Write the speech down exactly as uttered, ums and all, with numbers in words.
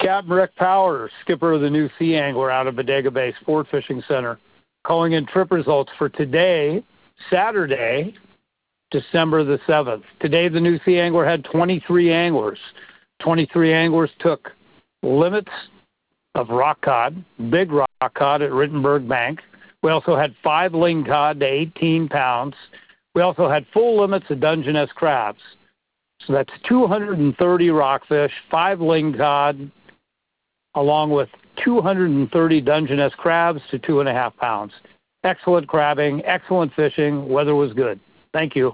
Captain Rick Powers, skipper of the New Sea Angler out of Bodega Bay Sport Fishing Center, calling in trip results for today, Saturday, December the seventh. Today, the New Sea Angler had twenty-three anglers. twenty-three anglers took limits of rock cod, big rock cod at Rittenberg Bank. We also had five ling cod to eighteen pounds. We also had full limits of Dungeness crabs. So that's two hundred thirty rockfish, five ling cod, along with two hundred thirty Dungeness crabs to two and a half pounds. Excellent crabbing, excellent fishing. Weather was good. Thank you.